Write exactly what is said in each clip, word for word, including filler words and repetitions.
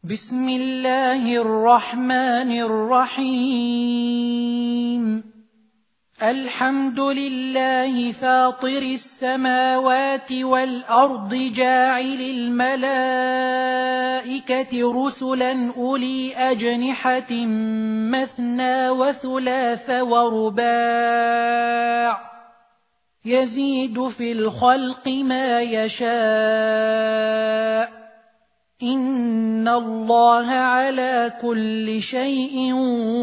بسم الله الرحمن الرحيم. الحمد لله فاطر السماوات والأرض جاعل الملائكة رسلا أولي أجنحة مثنى وثلاث ورباع يزيد في الخلق ما يشاء إن الله على كل شيء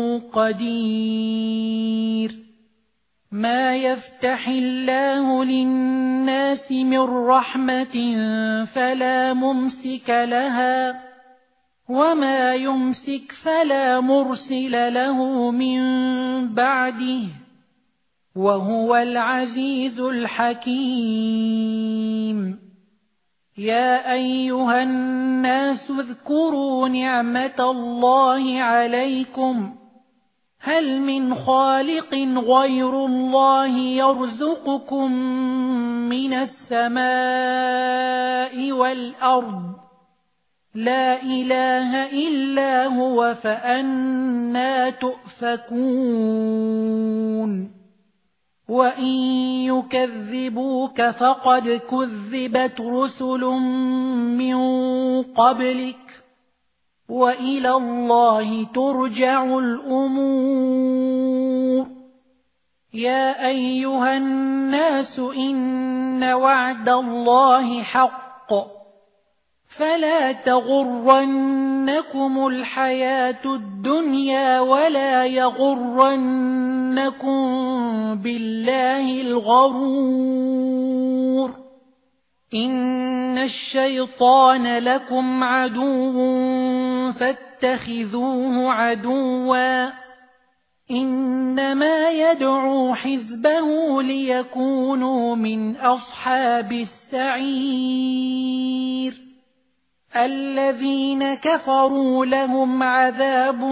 قدير. ما يفتح الله للناس من رحمة فلا ممسك لها وما يمسك فلا مرسل له من بعده وهو العزيز الحكيم. يا أيها الناس اذكروا نعمة الله عليكم هل من خالق غير الله يرزقكم من السماء والأرض لا إله إلا هو فأنى تؤفكون. وإن يكذبوك فقد كذبت رسل من قبلك وإلى الله ترجع الأمور. يا أيها الناس إن وعد الله حق فلا تغرنكم الحياة الدنيا ولا يغرنكم بالله الغرور. إن الشيطان لكم عدو فاتخذوه عدوا إنما يدعو حزبه ليكونوا من أصحاب السعير. الذين كفروا لهم عذاب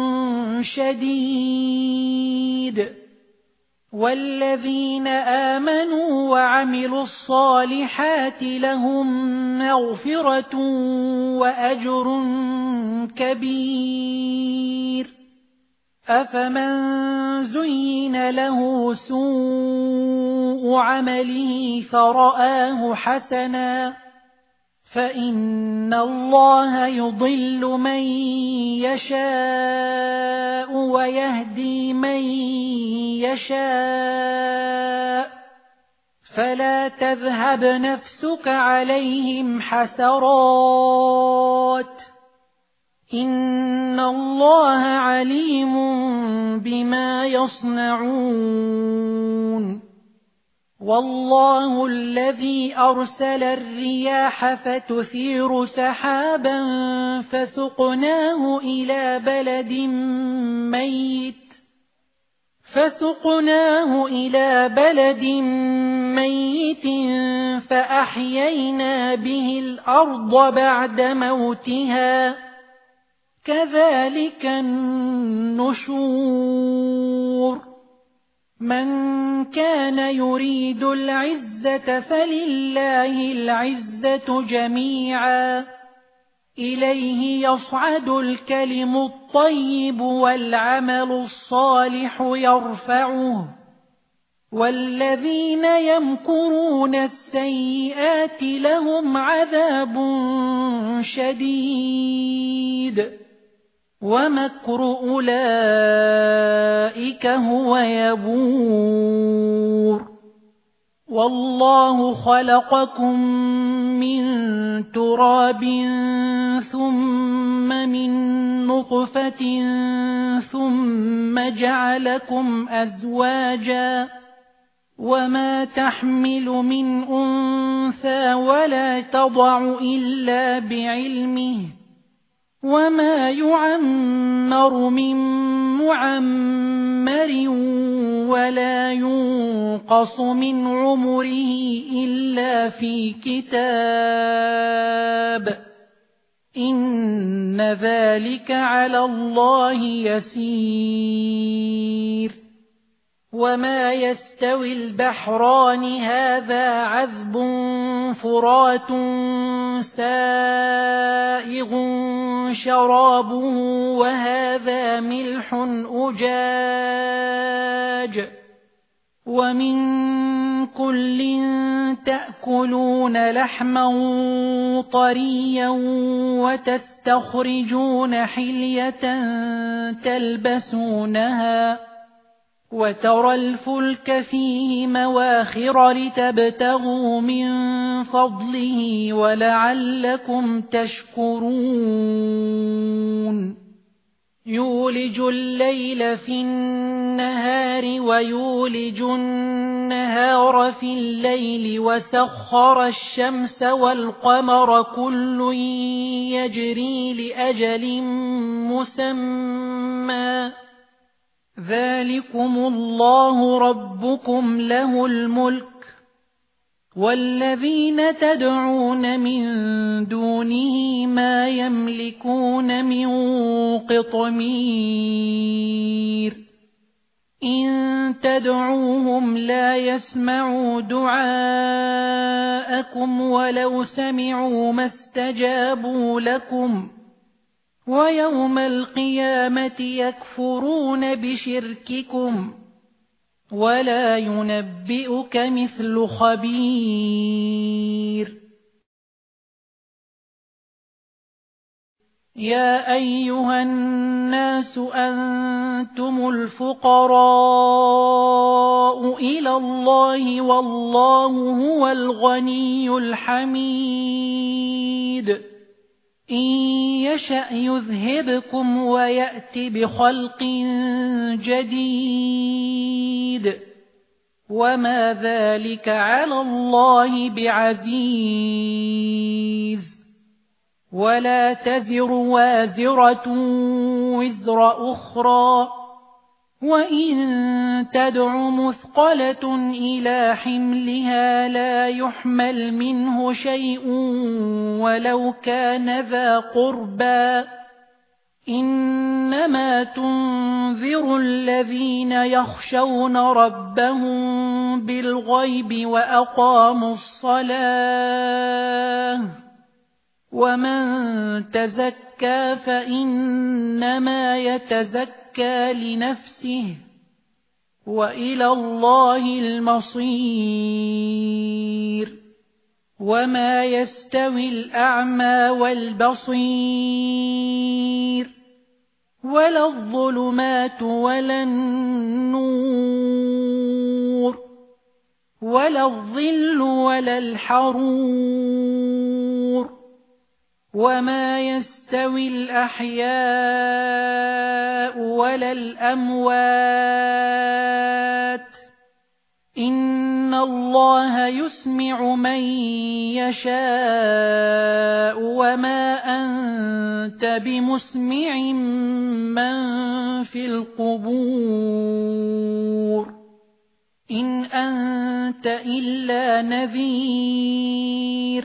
شديد والذين آمنوا وعملوا الصالحات لهم مغفرة وأجر كبير. أفمن زين له سوء عمله فرآه حسنا فإن الله يضل من يشاء ويهدي من يشاء فلا تذهب نفسك عليهم حسرات إن الله عليم بما يصنعون. والله الذي أرسل الرياح فتثير سحابا فسقناه إلى بلد ميت فسقناه إلى بلد ميت فأحيينا به الأرض بعد موتها كذلك النشور. من كان يريد العزة فلله العزة جميعا إليه يصعد الكلم الطيب والعمل الصالح يرفعه والذين يمكرون السيئات لهم عذاب شديد ومكر أولئك هو يبور. والله خلقكم من تراب ثم من نطفة ثم جعلكم أزواجا وما تحمل من أنثى ولا تضع إلا بعلمه وما يعمر من معمر ولا ينقص من عمره إلا في كتاب إن ذلك على الله يسير. وما يستوي البحران هذا عذب فرات سائغ شرابه وهذا ملح أجاج ومن كل تأكلون لحما طريا وتستخرجون حلية تلبسونها وترى الفلك فيه مواخر لتبتغوا من فضله ولعلكم تشكرون يولج الليل في النهار ويولج النهار في الليل وسخر الشمس والقمر كل يجري لأجل مسمى ذلكم الله ربكم له الملك والذين تدعون من دونه ما يملكون من قطمير إن تدعوهم لا يسمعوا دعاءكم ولو سمعوا ما استجابوا لكم ويوم القيامة يكفرون بشرككم ولا ينبئك مثل خبير يا أيها الناس أنتم الفقراء إلى الله والله هو الغني الحميد إن يشأ يذهبكم ويأت بخلق جديد وما ذلك على الله بعزيز ولا تزر وازرة وزر أخرى وإن تدع مثقلة إلى حملها لا يحمل منه شيء ولو كان ذا قربى إنما تنذر الذين يخشون ربهم بالغيب وأقاموا الصلاة ومن تزكى فإنما يتزكى لنفسه وإلى الله المصير وما يستوي الأعمى والبصير ولا الظلمات ولا النور ولا الظل ولا الحرور وما يستوي الأحياء ولا الأموات إن الله يسمع من يشاء وما أنت بمسمع من في القبور إن أنت إلا نذير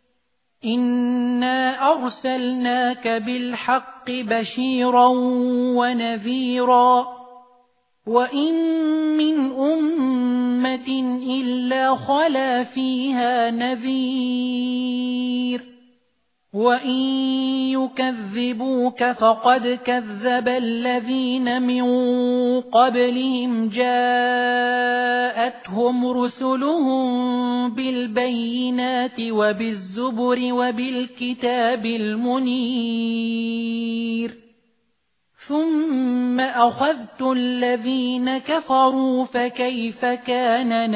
إنا أرسلناك بالحق بشيرا ونذيرا وإن من أمة إلا خلا فيها نذير وإن يكذبوك فقد كذب الذين من قبلهم جاءتهم رسلهم بالبينات وبالزبر وبالكتاب المنير ثم أخذت الذين كفروا فكيف كان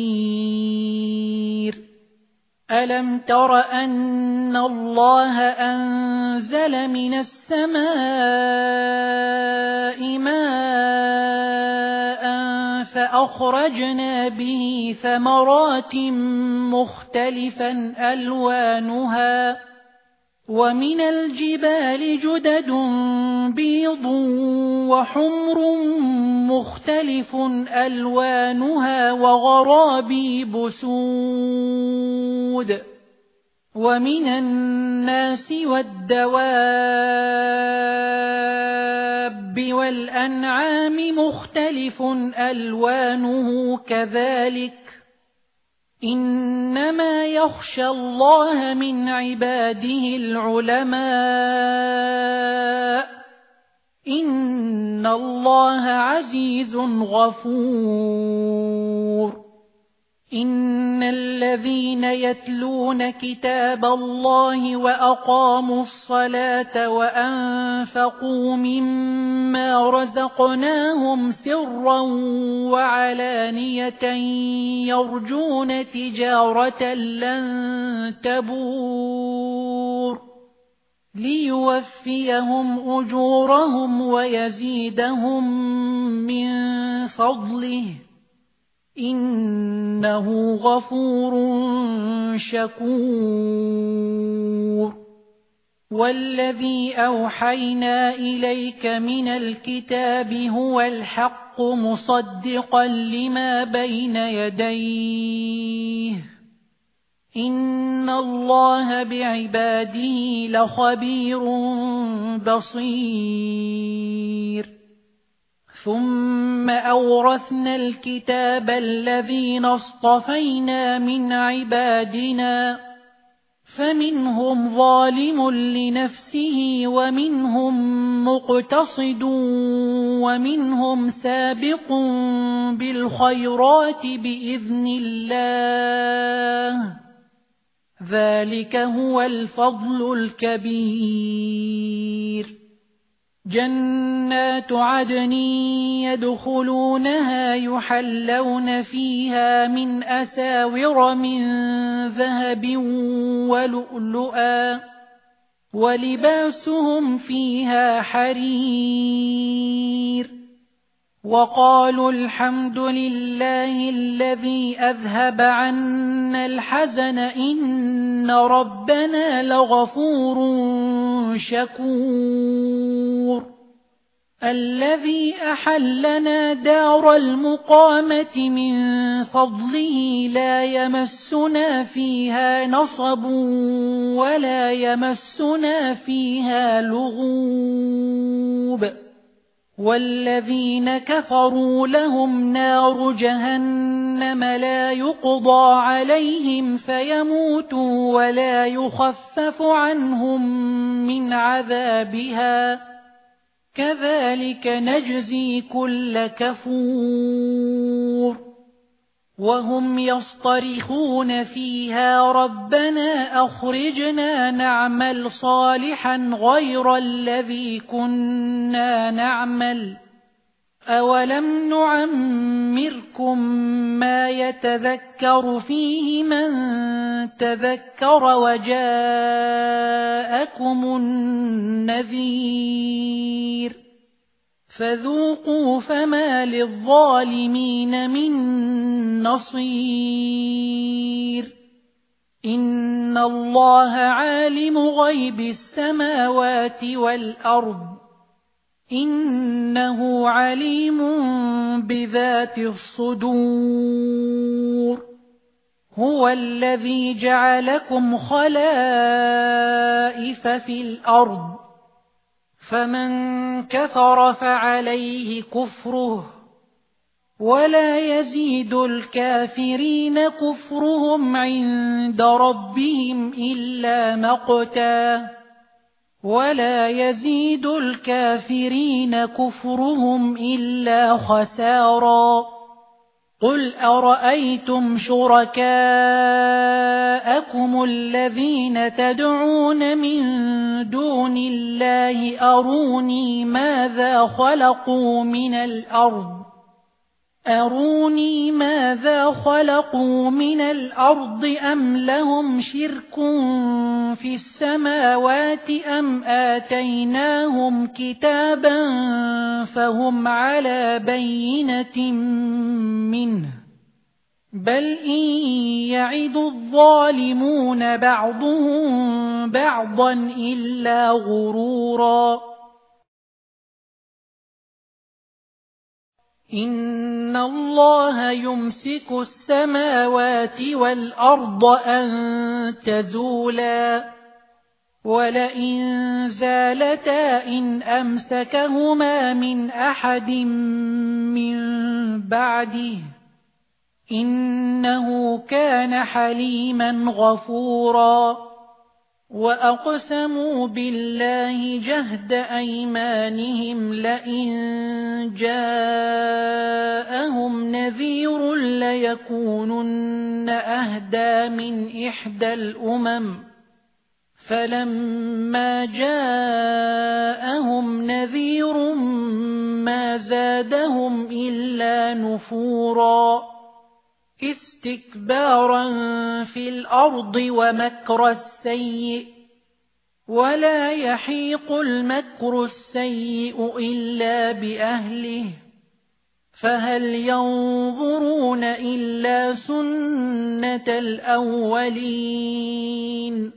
نكير ألم تر أن الله أنزل من السماء ماء فأخرجنا به ثمرات مختلفا ألوانها ومن الجبال جدد بيض وحمر مختلف ألوانها وغرابيب سود ومن الناس والدواب والأنعام مختلف ألوانه كذلك إنما يخشى الله من عباده العلماء إن الله عزيز غفور إن الذين يتلون كتاب الله وأقاموا الصلاة وأنفقوا مما رزقناهم سرا وعلانية يرجون تجارة لن تبور ليوفيهم أجورهم ويزيدهم من فضله إنه غفور شكور والذي أوحينا إليك من الكتاب هو الحق مصدقا لما بين يديه إن الله بعباده لخبير بصير ثم أورثنا الكتاب الذين اصطفينا من عبادنا فمنهم ظالم لنفسه ومنهم مقتصد ومنهم سابق بالخيرات بإذن الله ذلك هو الفضل الكبير جنات عدن يدخلونها يحلون فيها من أساور من ذهب ولؤلؤا ولباسهم فيها حرير وقالوا الحمد لله الذي أذهب عنا الحزن إن ربنا لغفور شكور الذي أحلنا دار المقامة من فضله لا يمسنا فيها نصب ولا يمسنا فيها لغوب والذين كفروا لهم نار جهنم لا يقضى عليهم فيموتوا ولا يخفف عنهم من عذابها كذلك نجزي كل كفور وهم يصطرخون فيها ربنا أخرجنا نعمل صالحا غير الذي كنا نعمل أولم نعمركم ما يتذكر فيه من تذكر وجاءكم النذير فذوقوا فما للظالمين من نصير إن الله عالم غيب السماوات والأرض إنه عليم بذات الصدور هو الذي جعلكم خلائف في الأرض فمن كفر فعليه كفره ولا يزيد الكافرين كفرهم عند ربهم إلا مقتا ولا يزيد الكافرين كفرهم إلا خسارا قل أرأيتم شركاءكم الذين تدعون من دون الله أروني ماذا خلقوا من الأرض أروني ماذا خلقوا من الأرض أم لهم شرك في السماوات أم آتيناهم كتابا فهم على بينة منه بل إن يعد الظالمون بعضهم بعضا إلا غرورا إن الله يمسك السماوات والأرض أن تزولا ولئن زالتا إن أمسكهما من أحد من بعده إنه كان حليما غفورا وأقسموا بالله جهد أيمانهم لئن جاءهم نذير ليكونن أهدى من إحدى الأمم فلما جاءهم نذير ما زادهم إلا نفورا استكبارا في الأرض ومكر السيء ولا يحيق المكر السيء إلا بأهله فهل ينظرون إلا سنة الأولين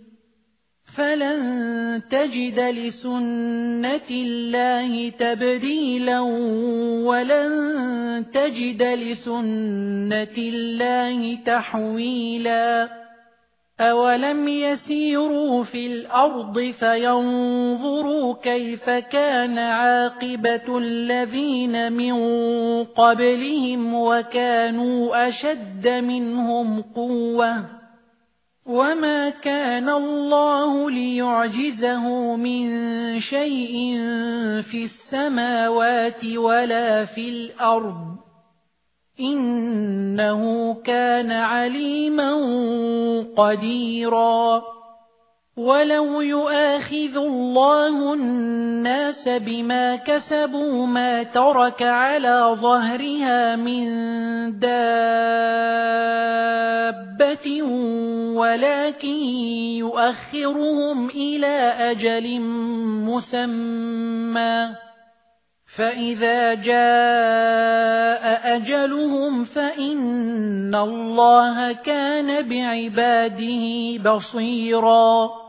فلن تجد لسنة الله تبديلا ولن تجد لسنة الله تحويلا أولم يسيروا في الأرض فينظروا كيف كان عاقبة الذين من قبلهم وكانوا أشد منهم قوة وما كان الله ليعجزه من شيء في السماوات ولا في الأرض إنه كان عليما قديرا ولو يؤاخذ الله الناس بما كسبوا ما ترك على ظهرها من دابة ولكن يؤخرهم إلى أجل مسمى فإذا جاء أجلهم فإن الله كان بعباده بصيرا